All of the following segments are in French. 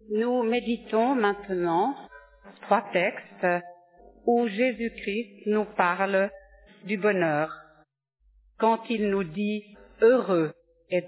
Nous méditons maintenant 3 textes où Jésus-Christ nous parle du bonheur quand il nous dit « Heureux êtes-vous ».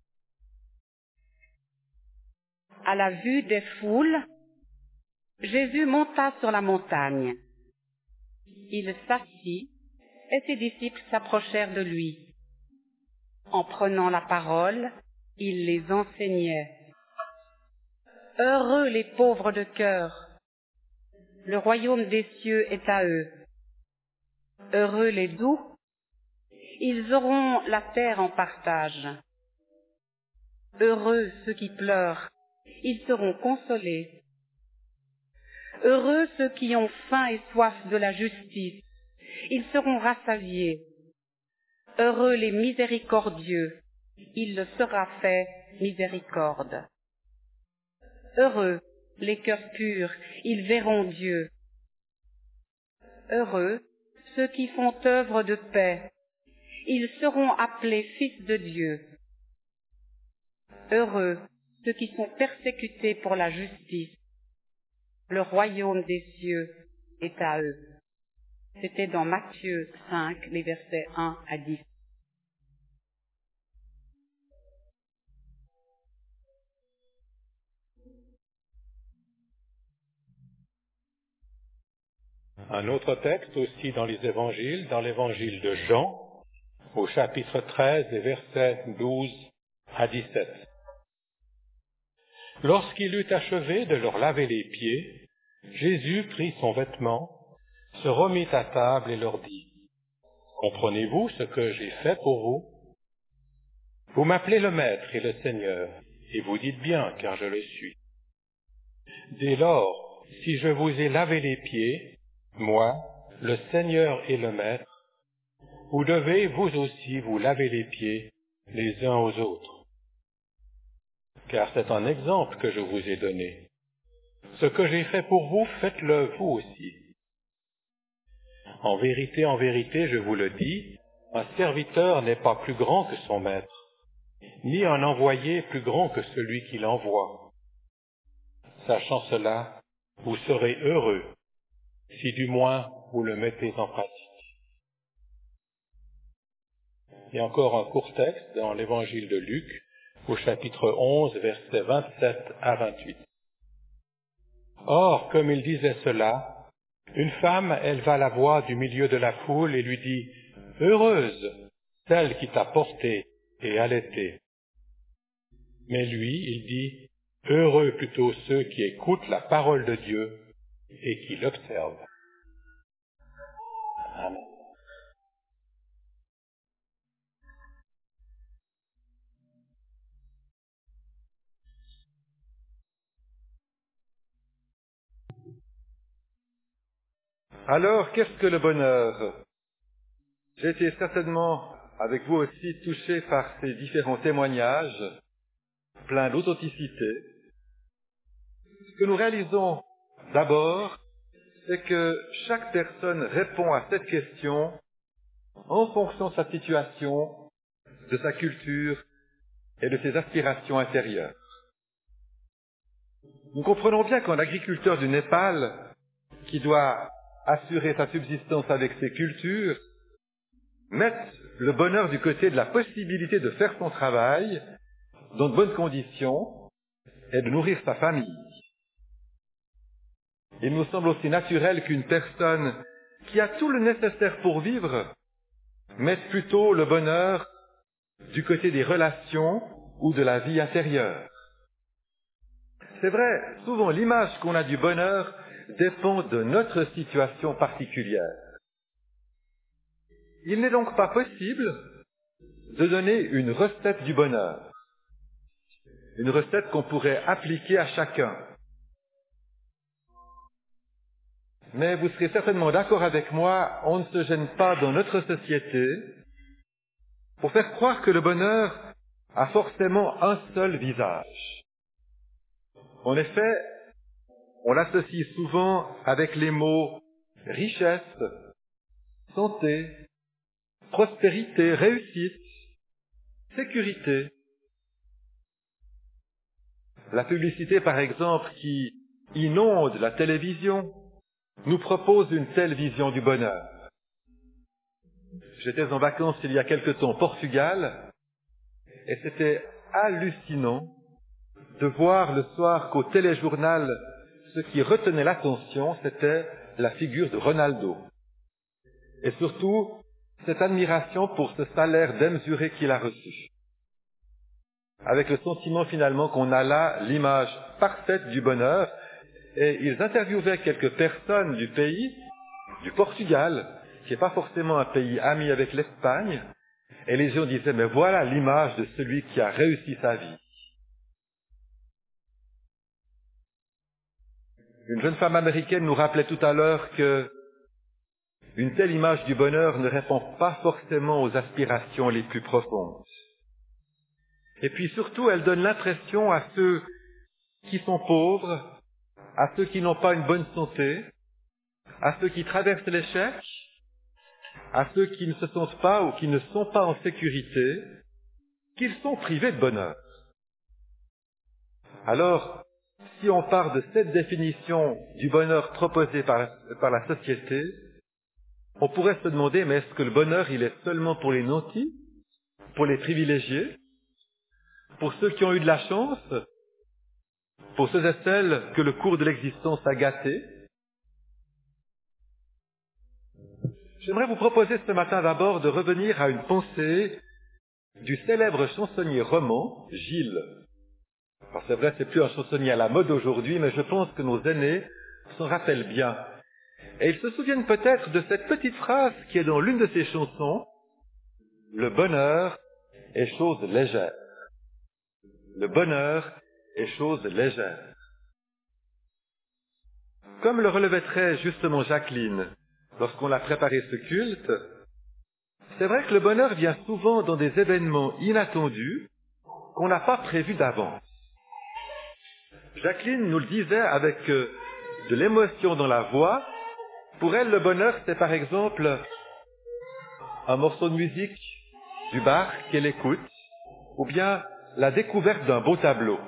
À la vue des foules, Jésus monta sur la montagne. Il s'assit et ses disciples s'approchèrent de lui. En prenant la parole, il les enseignait. « Heureux les pauvres de cœur, le royaume des cieux est à eux. Heureux les doux, ils auront la terre en partage. Heureux ceux qui pleurent, ils seront consolés. Heureux ceux qui ont faim et soif de la justice, ils seront rassasiés. Heureux les miséricordieux, il leur sera fait miséricorde. Heureux les cœurs purs, ils verront Dieu. Heureux ceux qui font œuvre de paix, ils seront appelés fils de Dieu. Heureux ceux qui sont persécutés pour la justice, le royaume des cieux est à eux. C'était dans Matthieu 5, les versets 1 à 10. Un autre texte aussi dans les évangiles, dans l'évangile de Jean, au chapitre 13, les versets 12 à 17. Lorsqu'il eut achevé de leur laver les pieds, Jésus prit son vêtement, se remit à table et leur dit, « Comprenez-vous ce que j'ai fait pour vous? Vous m'appelez le Maître et le Seigneur, et vous dites bien, car je le suis. Dès lors, si je vous ai lavé les pieds, moi, le Seigneur et le Maître, vous devez vous aussi vous laver les pieds les uns aux autres. Car c'est un exemple que je vous ai donné. Ce que j'ai fait pour vous, faites-le vous aussi. En vérité, je vous le dis, un serviteur n'est pas plus grand que son maître, ni un envoyé plus grand que celui qui l'envoie. Sachant cela, vous serez heureux, si du moins vous le mettez en pratique. » Et encore un court texte dans l'évangile de Luc, au chapitre 11, versets 27 à 28. Or, comme il disait cela, une femme éleva la voix du milieu de la foule et lui dit « Heureuse, celle qui t'a porté et allaité. » Mais lui, il dit « Heureux plutôt ceux qui écoutent la parole de Dieu et qui l'observent. » Amen. Alors, qu'est-ce que le bonheur? J'ai été certainement, avec vous aussi, touché par ces différents témoignages, pleins d'authenticité. Ce que nous réalisons d'abord, c'est que chaque personne répond à cette question en fonction de sa situation, de sa culture et de ses aspirations intérieures. Nous comprenons bien qu'un agriculteur du Népal, qui doit assurer sa subsistance avec ses cultures, mette le bonheur du côté de la possibilité de faire son travail dans de bonnes conditions et de nourrir sa famille. Il nous semble aussi naturel qu'une personne qui a tout le nécessaire pour vivre mette plutôt le bonheur du côté des relations ou de la vie intérieure. C'est vrai, souvent l'image qu'on a du bonheur dépend de notre situation particulière. Il n'est donc pas possible de donner une recette du bonheur, une recette qu'on pourrait appliquer à chacun. Mais vous serez certainement d'accord avec moi, on ne se gêne pas dans notre société pour faire croire que le bonheur a forcément un seul visage. En effet, on l'associe souvent avec les mots richesse, santé, prospérité, réussite, sécurité. La publicité, par exemple, qui inonde la télévision, nous propose une telle vision du bonheur. J'étais en vacances il y a quelque temps au Portugal, et c'était hallucinant de voir le soir qu'au téléjournal, ce qui retenait l'attention, c'était la figure de Ronaldo. Et surtout, cette admiration pour ce salaire démesuré qu'il a reçu. Avec le sentiment finalement qu'on a là l'image parfaite du bonheur, et ils interviewaient quelques personnes du pays, du Portugal, qui n'est pas forcément un pays ami avec l'Espagne, et les gens disaient, mais voilà l'image de celui qui a réussi sa vie. Une jeune femme américaine nous rappelait tout à l'heure que une telle image du bonheur ne répond pas forcément aux aspirations les plus profondes. Et puis surtout, elle donne l'impression à ceux qui sont pauvres, à ceux qui n'ont pas une bonne santé, à ceux qui traversent l'échec, à ceux qui ne se sentent pas ou qui ne sont pas en sécurité, qu'ils sont privés de bonheur. Alors, si on part de cette définition du bonheur proposée par la société, on pourrait se demander, mais est-ce que le bonheur, il est seulement pour les nantis, pour les privilégiés, pour ceux qui ont eu de la chance, pour ceux et celles que le cours de l'existence a gâtés? J'aimerais vous proposer ce matin d'abord de revenir à une pensée du célèbre chansonnier roman, Gilles. Alors c'est vrai, c'est plus un chansonnier à la mode aujourd'hui, mais je pense que nos aînés s'en rappellent bien. Et ils se souviennent peut-être de cette petite phrase qui est dans l'une de ses chansons, « Le bonheur est chose légère ». Le bonheur est chose légère. Comme le relevait très justement Jacqueline lorsqu'on l'a préparé ce culte, c'est vrai que le bonheur vient souvent dans des événements inattendus qu'on n'a pas prévus d'avance. Jacqueline nous le disait avec de l'émotion dans la voix. Pour elle, le bonheur, c'est par exemple un morceau de musique du bar qu'elle écoute, ou bien la découverte d'un beau tableau.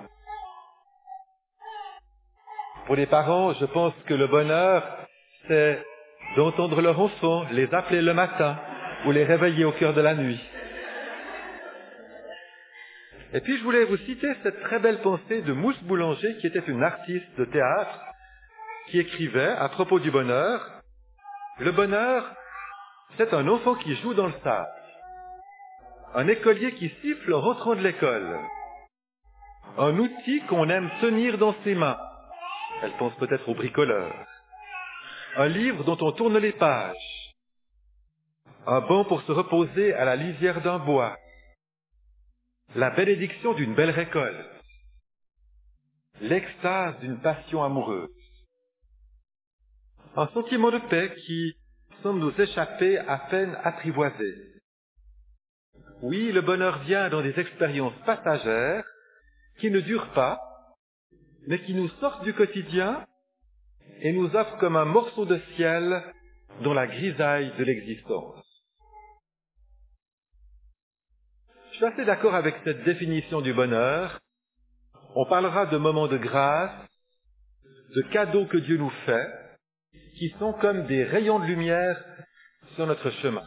Pour les parents, je pense que le bonheur, c'est d'entendre leur enfant, les appeler le matin, ou les réveiller au cœur de la nuit. Et puis je voulais vous citer cette très belle pensée de Mousse Boulanger, qui était une artiste de théâtre, qui écrivait à propos du bonheur, « Le bonheur, c'est un enfant qui joue dans le sable, un écolier qui siffle en rentrant de l'école, un outil qu'on aime tenir dans ses mains. » Elle pense peut-être au bricoleur. Un livre dont on tourne les pages. Un banc pour se reposer à la lisière d'un bois. La bénédiction d'une belle récolte. L'extase d'une passion amoureuse. Un sentiment de paix qui semble nous échapper à peine apprivoisé. Oui, le bonheur vient dans des expériences passagères qui ne durent pas, mais qui nous sortent du quotidien et nous offrent comme un morceau de ciel dans la grisaille de l'existence. Je suis assez d'accord avec cette définition du bonheur. On parlera de moments de grâce, de cadeaux que Dieu nous fait, qui sont comme des rayons de lumière sur notre chemin.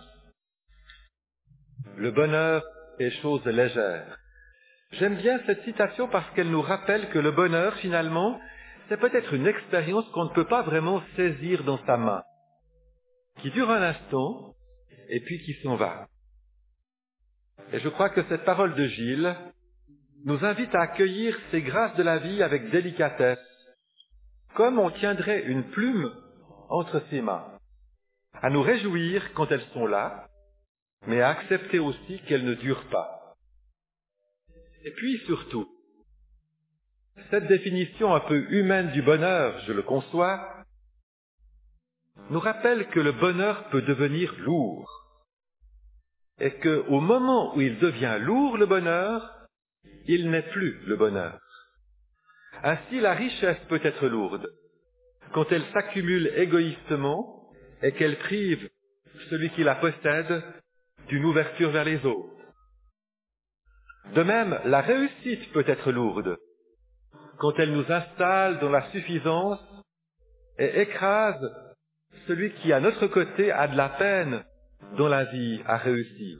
Le bonheur est chose légère. J'aime bien cette citation parce qu'elle nous rappelle que le bonheur, finalement, c'est peut-être une expérience qu'on ne peut pas vraiment saisir dans sa main, qui dure un instant et puis qui s'en va. Et je crois que cette parole de Gilles nous invite à accueillir ces grâces de la vie avec délicatesse, comme on tiendrait une plume entre ses mains, à nous réjouir quand elles sont là, mais à accepter aussi qu'elles ne durent pas. Et puis surtout, cette définition un peu humaine du bonheur, je le conçois, nous rappelle que le bonheur peut devenir lourd. Et qu'au moment où il devient lourd, le bonheur, il n'est plus le bonheur. Ainsi, la richesse peut être lourde, quand elle s'accumule égoïstement et qu'elle prive celui qui la possède d'une ouverture vers les autres. De même, la réussite peut être lourde, quand elle nous installe dans la suffisance et écrase celui qui, à notre côté, a de la peine dans la vie à réussir.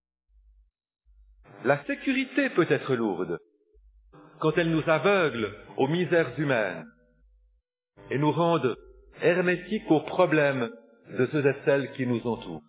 La sécurité peut être lourde quand elle nous aveugle aux misères humaines et nous rende hermétiques aux problèmes de ceux et celles qui nous entourent.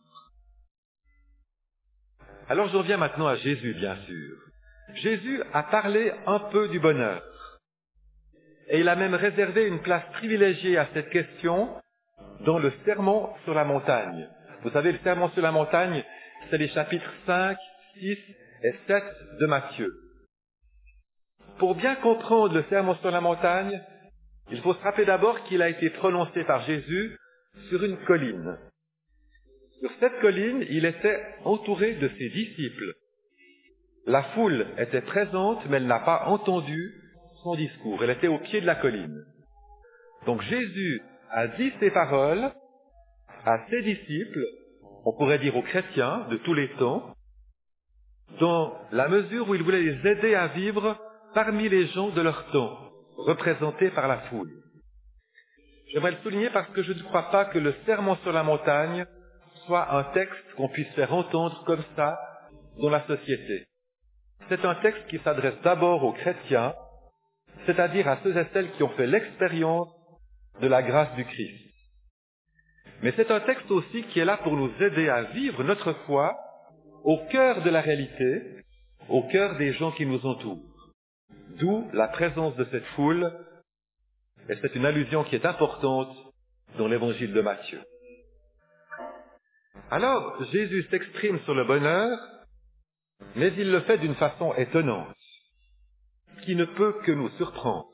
Alors je reviens maintenant à Jésus, bien sûr. Jésus a parlé un peu du bonheur. Et il a même réservé une place privilégiée à cette question dans le Sermon sur la montagne. Vous savez, le Sermon sur la montagne, c'est les chapitres 5, 6 et 7 de Matthieu. Pour bien comprendre le Sermon sur la montagne, il faut se rappeler d'abord qu'il a été prononcé par Jésus sur une colline. Sur cette colline, il était entouré de ses disciples. La foule était présente, mais elle n'a pas entendu son discours. Elle était au pied de la colline. Donc Jésus a dit ces paroles à ses disciples, on pourrait dire aux chrétiens de tous les temps, dans la mesure où il voulait les aider à vivre parmi les gens de leur temps, représentés par la foule. J'aimerais le souligner parce que je ne crois pas que le Sermon sur la montagne soit un texte qu'on puisse faire entendre comme ça dans la société. C'est un texte qui s'adresse d'abord aux chrétiens, c'est-à-dire à ceux et celles qui ont fait l'expérience de la grâce du Christ. Mais c'est un texte aussi qui est là pour nous aider à vivre notre foi au cœur de la réalité, au cœur des gens qui nous entourent. D'où la présence de cette foule, et c'est une allusion qui est importante dans l'évangile de Matthieu. Alors, Jésus s'exprime sur le bonheur, mais il le fait d'une façon étonnante, qui ne peut que nous surprendre.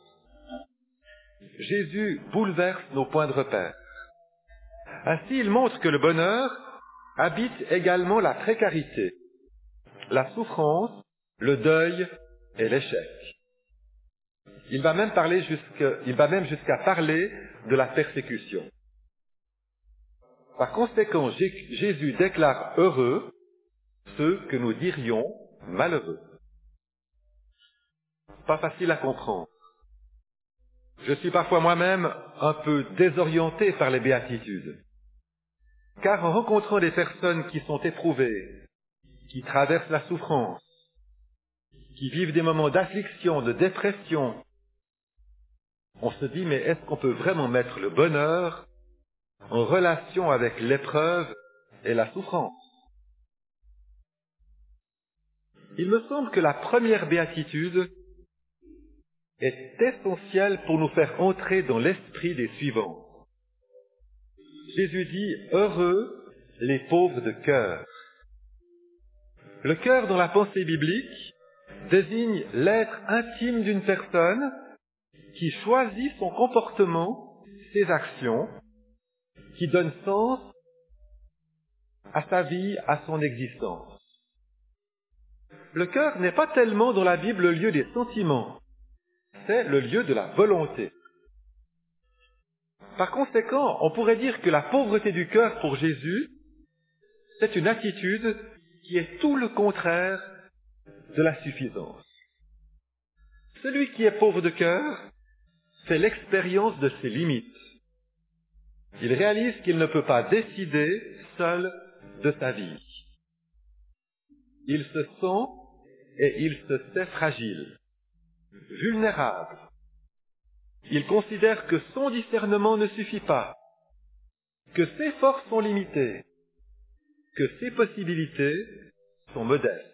Jésus bouleverse nos points de repère. Ainsi, il montre que le bonheur habite également la précarité, la souffrance, le deuil et l'échec. Il va même jusqu'à parler de la persécution. Par conséquent, Jésus déclare heureux ceux que nous dirions malheureux. Pas facile à comprendre. Je suis parfois moi-même un peu désorienté par les béatitudes. Car en rencontrant des personnes qui sont éprouvées, qui traversent la souffrance, qui vivent des moments d'affliction, de dépression, on se dit, mais est-ce qu'on peut vraiment mettre le bonheur en relation avec l'épreuve et la souffrance? Il me semble que la première béatitude est essentielle pour nous faire entrer dans l'esprit des suivants. Jésus dit « Heureux les pauvres de cœur ». Le cœur dans la pensée biblique désigne l'être intime d'une personne qui choisit son comportement, ses actions, qui donne sens à sa vie, à son existence. Le cœur n'est pas tellement dans la Bible le lieu des sentiments, c'est le lieu de la volonté. Par conséquent, on pourrait dire que la pauvreté du cœur pour Jésus, c'est une attitude qui est tout le contraire de la suffisance. Celui qui est pauvre de cœur fait l'expérience de ses limites. Il réalise qu'il ne peut pas décider seul de sa vie. Il se sent et il se sait fragile, vulnérable. Il considère que son discernement ne suffit pas, que ses forces sont limitées, que ses possibilités sont modestes.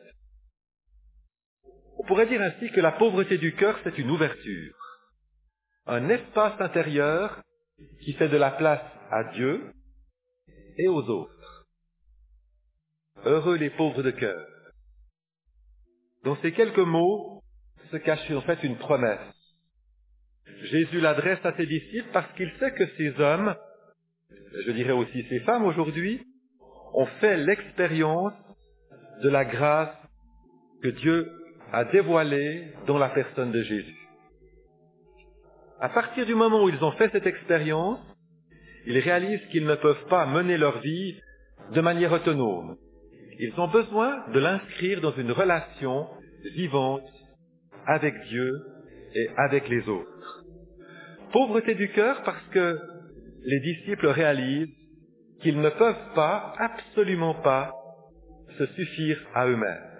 On pourrait dire ainsi que la pauvreté du cœur, c'est une ouverture, un espace intérieur qui fait de la place à Dieu et aux autres. Heureux les pauvres de cœur. Dans ces quelques mots se cache en fait une promesse. Jésus l'adresse à ses disciples parce qu'il sait que ces hommes, je dirais aussi ces femmes aujourd'hui, ont fait l'expérience de la grâce que Dieu a dévoilée dans la personne de Jésus. À partir du moment où ils ont fait cette expérience, ils réalisent qu'ils ne peuvent pas mener leur vie de manière autonome. Ils ont besoin de l'inscrire dans une relation vivante avec Dieu et avec les autres. Pauvreté du cœur parce que les disciples réalisent qu'ils ne peuvent pas, absolument pas, se suffire à eux-mêmes.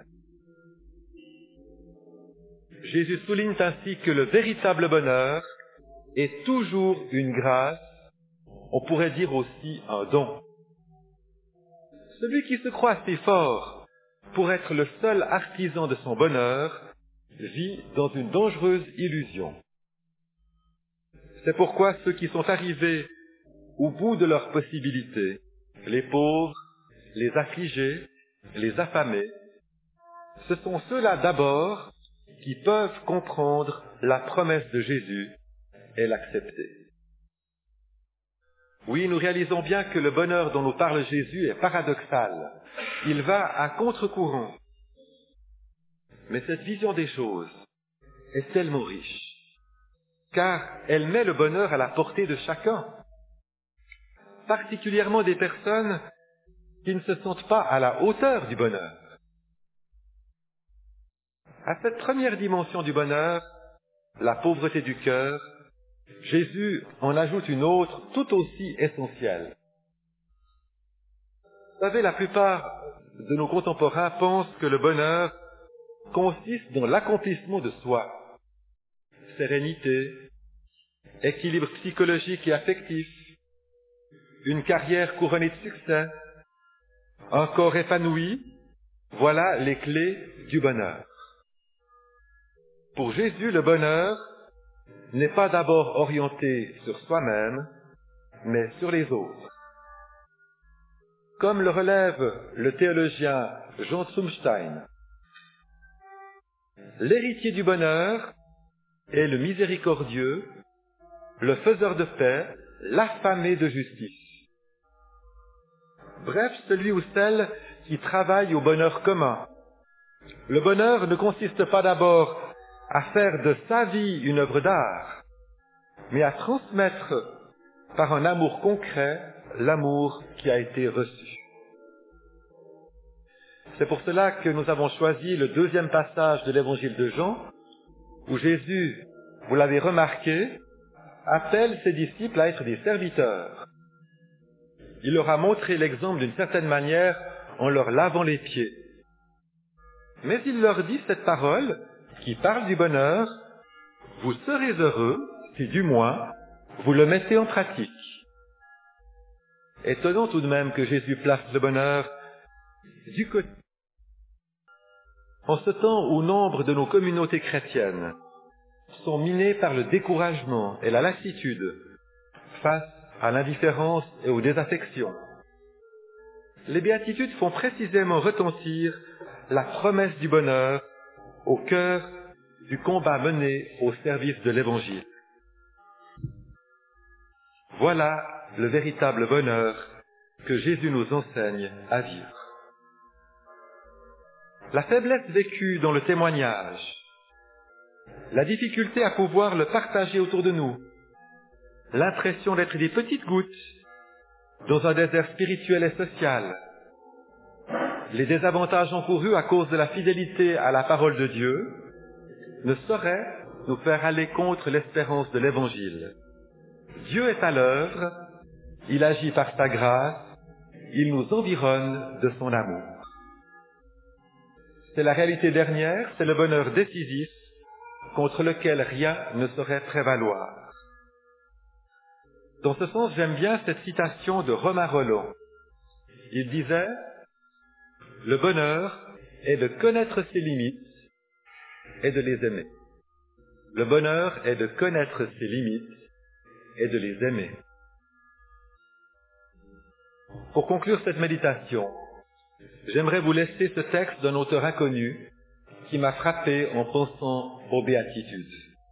Jésus souligne ainsi que le véritable bonheur est toujours une grâce, on pourrait dire aussi un don. Celui qui se croit assez fort pour être le seul artisan de son bonheur vit dans une dangereuse illusion. C'est pourquoi ceux qui sont arrivés au bout de leurs possibilités, les pauvres, les affligés, les affamés, ce sont ceux-là d'abord qui peuvent comprendre la promesse de Jésus et l'accepter. Oui, nous réalisons bien que le bonheur dont nous parle Jésus est paradoxal. Il va à contre-courant. Mais cette vision des choses est tellement riche, car elle met le bonheur à la portée de chacun, particulièrement des personnes qui ne se sentent pas à la hauteur du bonheur. À cette première dimension du bonheur, la pauvreté du cœur, Jésus en ajoute une autre tout aussi essentielle. Vous savez, la plupart de nos contemporains pensent que le bonheur consiste dans l'accomplissement de soi. Sérénité, équilibre psychologique et affectif, une carrière couronnée de succès, un corps épanoui, voilà les clés du bonheur. Pour Jésus, le bonheur n'est pas d'abord orienté sur soi-même, mais sur les autres. Comme le relève le théologien Jean Zumstein, l'héritier du bonheur est le miséricordieux, le faiseur de paix, l'affamé de justice. Bref, celui ou celle qui travaille au bonheur commun. Le bonheur ne consiste pas d'abord à faire de sa vie une œuvre d'art, mais à transmettre par un amour concret l'amour qui a été reçu. C'est pour cela que nous avons choisi le deuxième passage de l'évangile de Jean, où Jésus, vous l'avez remarqué, appelle ses disciples à être des serviteurs. Il leur a montré l'exemple d'une certaine manière en leur lavant les pieds. Mais il leur dit cette parole qui parle du bonheur, vous serez heureux si du moins vous le mettez en pratique. Étonnant tout de même que Jésus place le bonheur du côté. En ce temps où nombre de nos communautés chrétiennes sont minées par le découragement et la lassitude face à l'indifférence et aux désaffections, les béatitudes font précisément retentir la promesse du bonheur au cœur du combat mené au service de l'Évangile. Voilà le véritable bonheur que Jésus nous enseigne à vivre. La faiblesse vécue dans le témoignage, la difficulté à pouvoir le partager autour de nous, l'impression d'être des petites gouttes dans un désert spirituel et social, les désavantages encourus à cause de la fidélité à la parole de Dieu ne sauraient nous faire aller contre l'espérance de l'Évangile. Dieu est à l'œuvre, il agit par sa grâce, il nous environne de son amour. C'est la réalité dernière, c'est le bonheur décisif contre lequel rien ne saurait prévaloir. Dans ce sens, j'aime bien cette citation de Romain Rolland. Il disait « Le bonheur est de connaître ses limites et de les aimer. » Le bonheur est de connaître ses limites et de les aimer. Pour conclure cette méditation, j'aimerais vous laisser ce texte d'un auteur inconnu qui m'a frappé en pensant aux béatitudes.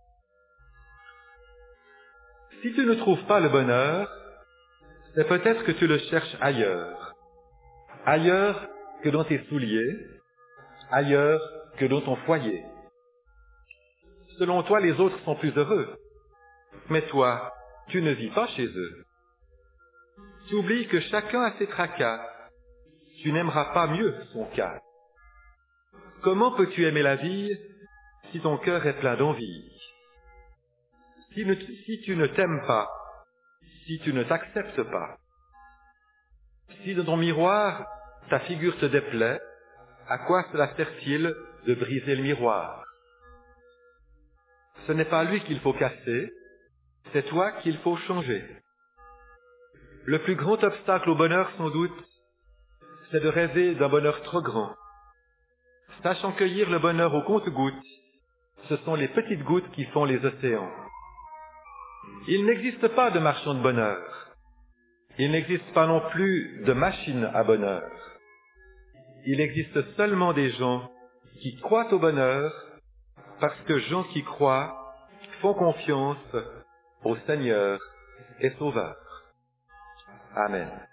Si tu ne trouves pas le bonheur, c'est peut-être que tu le cherches ailleurs. Ailleurs que dans tes souliers, ailleurs que dans ton foyer. Selon toi, les autres sont plus heureux. Mais toi, tu ne vis pas chez eux. Tu oublies que chacun a ses tracas. Tu n'aimeras pas mieux son cas. Comment peux-tu aimer la vie si ton cœur est plein d'envie? Si tu ne t'aimes pas, si tu ne t'acceptes pas, si dans ton miroir ta figure te déplaît, à quoi cela sert-il de briser le miroir? Ce n'est pas lui qu'il faut casser, c'est toi qu'il faut changer. Le plus grand obstacle au bonheur, sans doute, c'est de rêver d'un bonheur trop grand. Sachant cueillir le bonheur au compte-gouttes, ce sont les petites gouttes qui font les océans. Il n'existe pas de marchand de bonheur. Il n'existe pas non plus de machine à bonheur. Il existe seulement des gens qui croient au bonheur parce que gens qui croient font confiance au Seigneur et Sauveur. Amen.